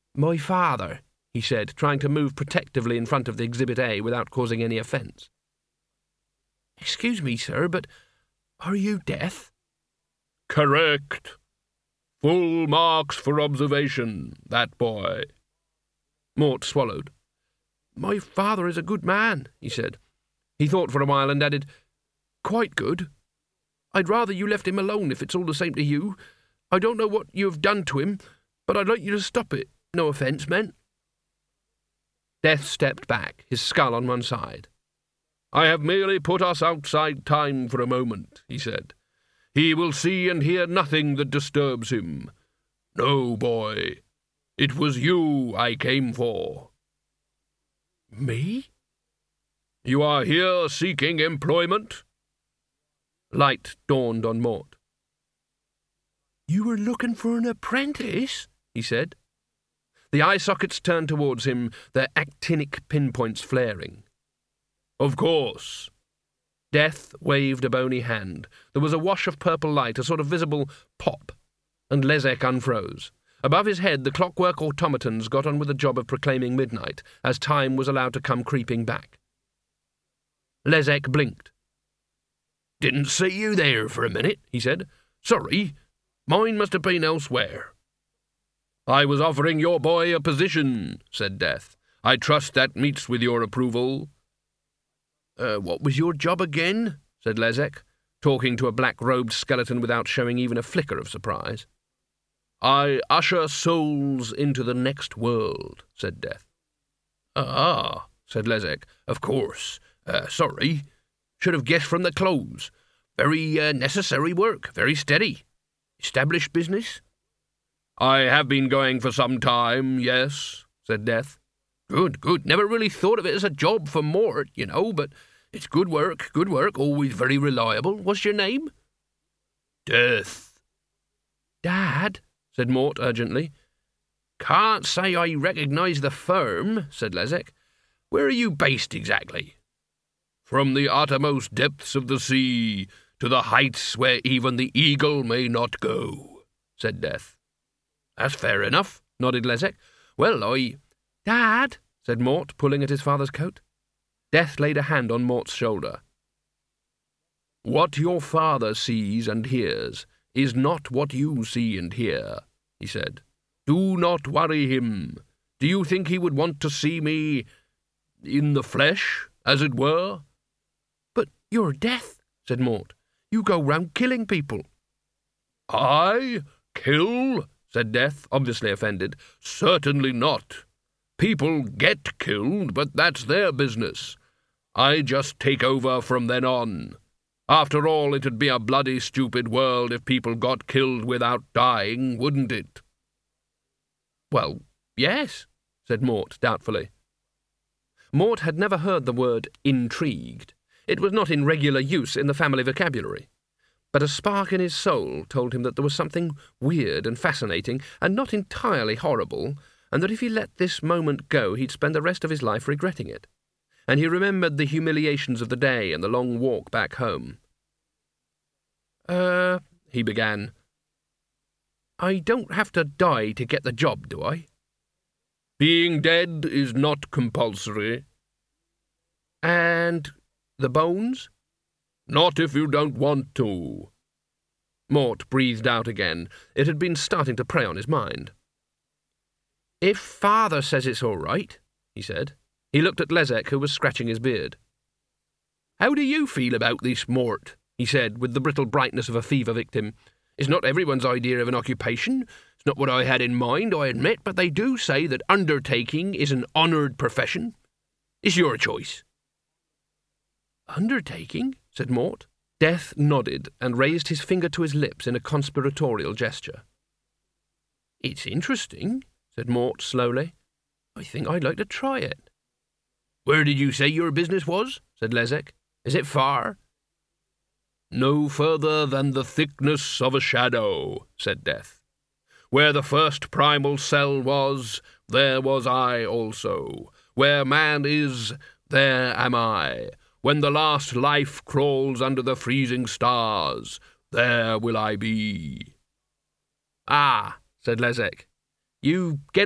My father, he said, trying to move protectively in front of the Exhibit A without causing any offence. Excuse me, sir, but are you Death? Correct. Full marks for observation, that boy. Mort swallowed. My father is a good man, he said. He thought for a while and added, Quite good. I'd rather you left him alone if it's all the same to you. I don't know what you have done to him, but I'd like you to stop it. No offence meant. Death stepped back, his skull on one side. I have merely put us outside time for a moment, he said. He will see and hear nothing that disturbs him. No, boy. It was you I came for. Me? You are here seeking employment? Light dawned on Mort. You were looking for an apprentice? He said. The eye sockets turned towards him, their actinic pinpoints flaring. Of course. Death waved a bony hand. There was a wash of purple light, a sort of visible pop, and Lezek unfroze. Above his head, the clockwork automatons got on with the job of proclaiming midnight, as time was allowed to come creeping back. Lezek blinked. Didn't see you there for a minute, he said. Sorry, mine must have been elsewhere. I was offering your boy a position, said Death. I trust that meets with your approval. What was your job again? Said Lezek, talking to a black-robed skeleton without showing even a flicker of surprise. I usher souls into the next world, said Death. Ah, said Lezek. Of course. Sorry. Should have guessed from the clothes. Very necessary work, very steady. Established business? I have been going for some time, yes, said Death. Good, good. Never really thought of it as a job for Mort, you know, but it's good work, always very reliable. What's your name? Death. Dad, said Mort urgently. Can't say I recognise the firm, said Lezek. Where are you based exactly? From the uttermost depths of the sea to the heights where even the eagle may not go, said Death. That's fair enough, nodded Lezek. Well, Dad, said Mort, pulling at his father's coat. Death laid a hand on Mort's shoulder. What your father sees and hears is not what you see and hear, he said. Do not worry him. Do you think he would want to see me in the flesh, as it were? But you're Death, said Mort. You go round killing people. I? Kill? Said Death, obviously offended. Certainly not. People get killed, but that's their business. I just take over from then on. After all, it'd be a bloody stupid world if people got killed without dying, wouldn't it? Well, yes, said Mort doubtfully. Mort had never heard the word intrigued. It was not in regular use in the family vocabulary. But a spark in his soul told him that there was something weird and fascinating and not entirely horrible, and that if he let this moment go, he'd spend the rest of his life regretting it. And he remembered the humiliations of the day and the long walk back home. He began. I don't have to die to get the job, do I? Being dead is not compulsory. And the bones? Not if you don't want to. Mort breathed out again. It had been starting to prey on his mind. If Father says it's all right, he said. He looked at Lezek, who was scratching his beard. How do you feel about this, Mort? He said, with the brittle brightness of a fever victim. It's not everyone's idea of an occupation. It's not what I had in mind, I admit, but they do say that undertaking is an honoured profession. It's your choice. Undertaking? Said Mort. Death nodded and raised his finger to his lips in a conspiratorial gesture. It's interesting, said Mort slowly. I think I'd like to try it. Where did you say your business was? Said Lezek. Is it far? No further than the thickness of a shadow, said Death. Where the first primal cell was, there was I also. Where man is, there am I. When the last life crawls under the freezing stars, there will I be. Ah, said Lezek. You get